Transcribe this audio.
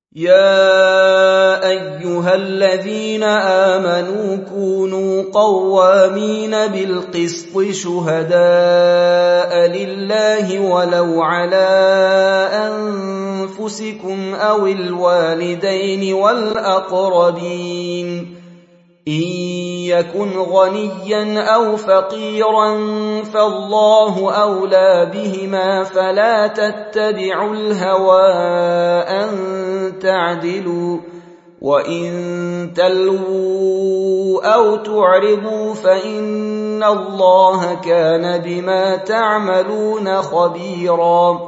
يَا أَيُّهَا الَّذِينَ آمَنُوا كُونُوا قَوَّامِينَ بِالْقِسْطِ شُهَدَاءَ لِلَّهِ وَلَوْ عَلَىٰ أَنفُسِكُمْ أَوِ الْوَالِدَيْنِ وَالْأَقْرَبِينَ إِن يَكُنْ غَنِيًّا أَوْ فَقِيرًا فَاللَّهُ أَوْلَىٰ بِهِمَا فَلَا تَتَّبِعُوا الْهَوَىٰ أَن تَعْدِلُوا ۚ وَإِن تَلْوُوا أَوْ تُعْرِضُوا فَإِنَّ اللَّهَ كَانَ بِمَا تَعْمَلُونَ خَبِيرًا.